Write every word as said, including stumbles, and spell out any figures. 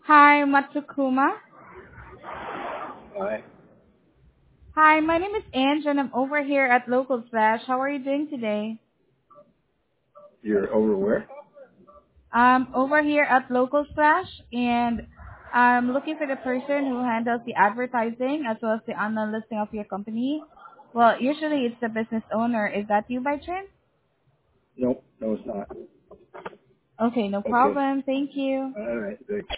Hi, Matsukuma. Hi. Hi, my name is Ange and I'm over here at Local Slash. How are you doing today? You're over where? I'm over here at Local Slash and I'm looking for the person who handles the advertising as well as the online listing of your company. Well, usually it's the business owner. Is that you by chance? Nope. No, it's not. Okay, no Okay. problem. Thank you. All right. Good.